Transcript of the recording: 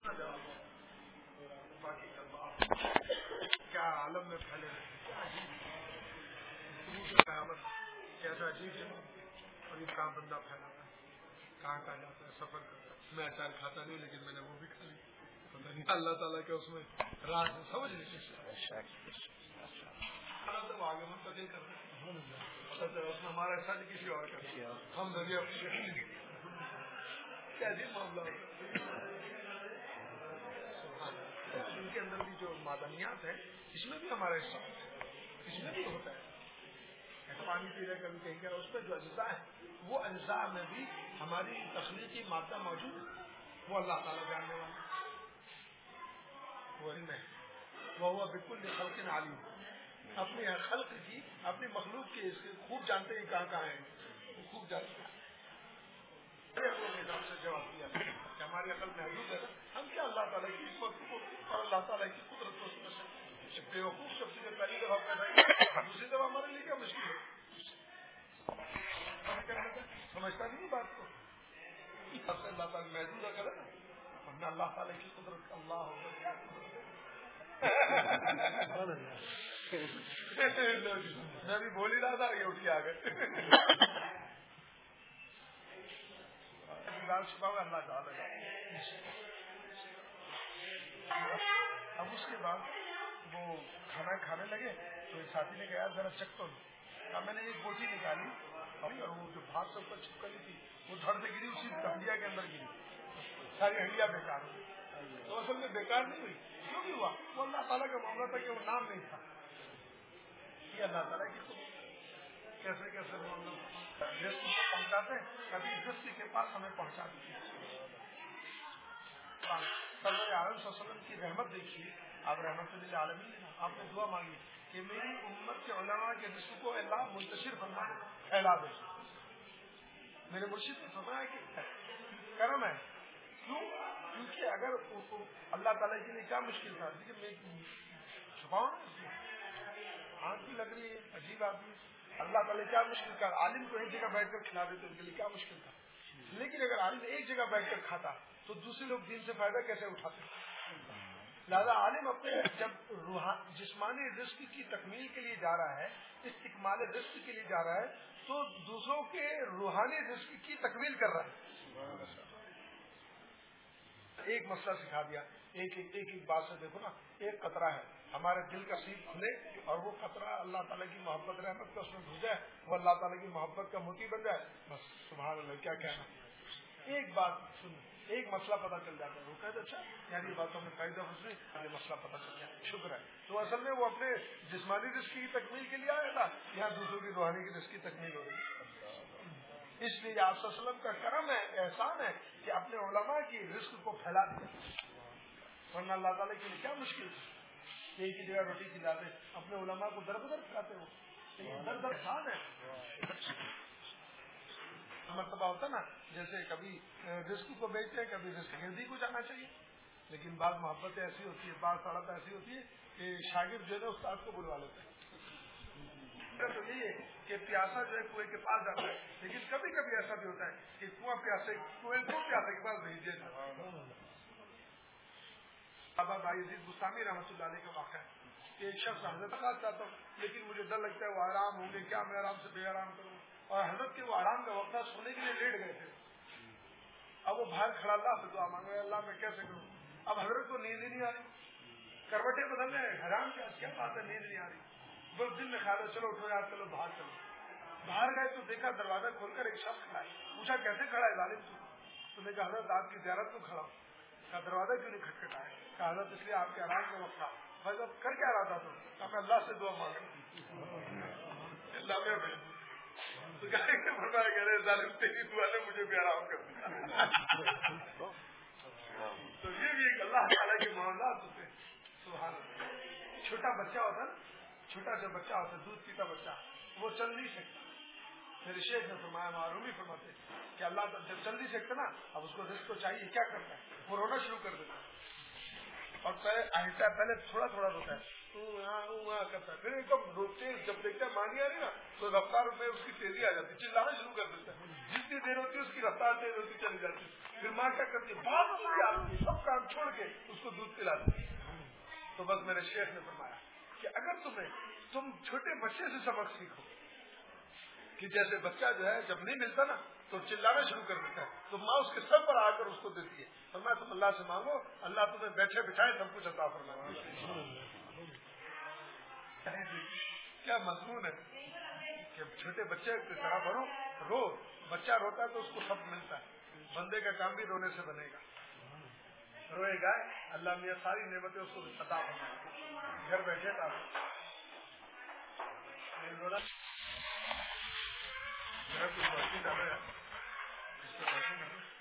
باقی کیا عالم میں پھیلے رہے کیا عجیب قیامت کیسا عجیب ہے اور یہ کہاں بندہ پھیلا ہے کہاں کہاں جاتا ہے سفر کرتا ہے. میں اچار کھاتا نہیں لیکن میں نے وہ بھی کھا لی. پتہ نہیں اللہ تعالیٰ کے اس میں راز سمجھ نہیں آگے منتقل کر رہے ہیں اس میں ہمارا سچ کسی اور کا ہم دنیا کیا عجیب معاملہ ہوتا ہے. ان کے اندر بھی جو معدنیات ہیں اس میں بھی ہمارا حصہ ہوتا ہے اس میں بھی ہوتا ہے. پانی پی رہے کبھی کہیں گے اس میں جو اجزاء ہے وہ اجزاء میں بھی ہماری تخلیقی مادہ موجود ہے. وہ اللہ تعالیٰ جاننے والا وہ علم ہے. وہ بالکل خلق عالم اپنی خلق کی اپنی مخلوق کی اس خوب جانتے ہیں کہاں کہاں ہے وہ خوب جانتے ہیں. سے جواب دیا کہ ہماری عقل محدود ہے ہم کیا اللہ تعالیٰ کی حکمت کو اور اللہ تعالیٰ کی قدرت کو سمجھ سکتے. بیوقوف سب سے پہلی دفعہ پیدا کیا دوسری دفعہ ہمارے لیے کیا مشکل ہے سمجھتا نہیں بات کو. اللہ تعالیٰ محدود کرے نا ورنہ اللہ تعالیٰ کی قدرت اللہ ہوگا. میں بھی بول ہی رہا تھا یہ اٹھ کے آ گئے. اللہ تعالیٰ اب اس کے بعد وہ کھانا کھانے لگے تو ایک ساتھی نے کہا ذرا چک تو میں نے ایک بوٹی نکالی اور وہ جو بھاگ سے اوپر چھپکلی تھی وہ دھڑ سے گری اسی ہنڈیا کے اندر گری ساری ہنڈیا بیکار ہوئی. تو اصل میں بیکار نہیں ہوئی کیوں نہیں ہوا وہ اللہ تعالیٰ کا معاملہ تھا کہ وہ نام نہیں تھا. یہ اللہ تعالیٰ کی کیسے کیسے معاملہ پہنچاتے ہیں کبھی دستی کے پاس ہمیں پہنچا دیتے ہیں. سرور عالم صلی اللہ علیہ وسلم کی رحمت دیکھیے آپ رحمت للعالمین آپ نے دعا مانگی کہ میری امت کے علماء کے رزق کو اللہ منتشر فرما دے پھیلا دے. میرے مرشد نے فرمایا کہ کرم ہے کیوں کیونکہ اگر اللہ تعالیٰ کے لیے کیا مشکل تھا لیکن میں چھپاؤں آنکھ بھی لگ رہی ہے عجیب آدمی اللہ تعالیٰ کیا مشکل تھا. عالم کو ایک جگہ بیٹھ کر کھلا دیتے ان کے لیے کیا مشکل تھا. لیکن اگر عالم ایک جگہ بیٹھ کر کھاتا تو دوسرے لوگ دین سے فائدہ کیسے اٹھاتے. لہذا عالم اپنے جب جسمانی رزق کی تکمیل کے لیے جا رہا ہے استکمال رزق کے لیے جا رہا ہے تو دوسروں کے روحانی رزق کی تکمیل کر رہا ہے. ایک مسئلہ سکھا دیا ایک بات سے دیکھو نا ایک قطرہ ہے ہمارے دل کا سیپ کھلے اور وہ قطرہ اللہ تعالیٰ کی محبت رحمت کا اس میں گھس جائے وہ اللہ تعالیٰ کی محبت کا موتی بن جائے بس سبحان اللہ کیا کہنا. ایک بات سن ایک مسئلہ پتہ چل جاتا ہے وہ کہتے اچھا یعنی یہ باتوں میں فائدہ حسنی یہ مسئلہ پتہ چل جائے شکر ہے. تو اصل میں وہ اپنے جسمانی رزق کی تکمیل کے لیے آیا تھا یہاں دوسروں کی روحانی کی رزق کی تکمیل ہو رہی ہے. اس لیے آپ صلی اللہ علیہ وسلم کا کرم ہے احسان ہے کہ اپنے علماء کی رزق کو پھیلا دیا ورنہ اللہ تعالیٰ کے لیے کیا مشکل تھی. ایک ہی جگہ روٹی کھلاتے اپنے علماء کو در بدر کھاتے ہو در در احسان ہے. مرتبہ ہوتا نا جیسے کبھی رزق کو بیچتے ہیں کبھی رزق گردی کو جانا چاہیے لیکن بعض محبتیں ایسی ہوتی ہے بعض سڑک ایسی ہوتی ہے کہ شاگرد جو ہے نا استاد کو بلوا لیتے ہیں. تو یہ ہے کہ پیاسا جو ہے کنویں کے پاس جاتا ہے لیکن کبھی کبھی ایسا بھی ہوتا ہے کہ کنویں کو پیاسے کے پاس بھیج دیتا ہے. بابا بھائی عزیز بستانی رحمۃ اللہ علیہ کا واقعہ ہے کہ ایک شخص حضرت کا چاہتا ہوں لیکن مجھے ڈر لگتا ہے وہ آرام ہوں گے کیا میں آرام سے بے آرام کروں اور حضرت کے وہ آرام کا وقت سونے کے لیے لیٹ گئے تھے. اب وہ باہر کھڑا اللہ سے دعا مانگ رہے اللہ میں کیسے کروں. اب حضرت کو نیند ہی نہیں آ رہی کروٹیں بدلنے حیران کیا بات ہے نیند نہیں آ رہی. بس دن میں خیال ہے چلو اٹھو یار چلو باہر چلو. باہر گئے تو دیکھا دروازہ کھول کر ایک شخص کھڑا ہے. پوچھا کیسے کھڑا ہے ظالم تو نے کہا حضرت آپ کی زیارت کو کھڑا ہوں. کہا دروازہ کیوں نہیں کھٹکھٹایا. کہا حضرت اس لیے آپ کے آرام کا وقت تھا. بھائی اب کر کیا رہا تھا تو میں اللہ سے دعا مانگ رہا اللہ میں فرمایا کہہ رہے ظالم تیری دعا نے مجھے بھی آرام کر دیا. تو یہ بھی ایک اللہ تعالیٰ کے معاملات ہوتے ہیں. سبحان اللہ. چھوٹا بچہ ہوتا نا چھوٹا سا بچہ ہوتا ہے دودھ پیتا بچہ وہ چل نہیں سکتا. میرے شیخ نے فرمایا معلوم ہی فرماتے کہ اللہ جب چل نہیں سکتا نا اب اس کو رزق تو چاہیے کیا کرتا ہے وہ رونا شروع کر دیتا ہے اور پہلے تھوڑا تھوڑا روتا ہے کرتا ہے, پھر ایک دم روتے جب دیکھتا ہے مانی آ رہی نا تو رفتار میں اس کی تیزی آ جاتی ہے, چلانا شروع کر دیتا ہے. جتنی دیر ہوتی ہے اس کی رفتار تیز ہوتی چلی جاتی ہے. پھر ماں کیا کرتی ہے, بھاگتی آتی ہے, سب کام چھوڑ کے اس کو دودھ پلاتی ہے. تو بس میرے شیخ نے فرمایا کہ اگر تم چھوٹے بچے سے سبق سیکھو کہ جیسے بچہ جو ہے جب نہیں ملتا نا تو چلانا شروع کر دیتا ہے, تو ماں اس کے سر پر آ کر اس کو دیتی ہے. فرمایا تم اللہ سے مانگو, اللہ تمہیں بیٹھے بٹھائے سب کچھ عطا فرمائے. کیا مضمون ہے کہ چھوٹے بچے کی طرح بنو, رو. بچہ روتا ہے تو اس کو سب ملتا ہے. بندے کا کام بھی رونے سے بنے گا, روئے گا اللہ میاں ساری نعمتیں اس کو عطا فرمائے. گھر بیٹھے تھا میرا کوئی بات نہیں کر رہا ہے.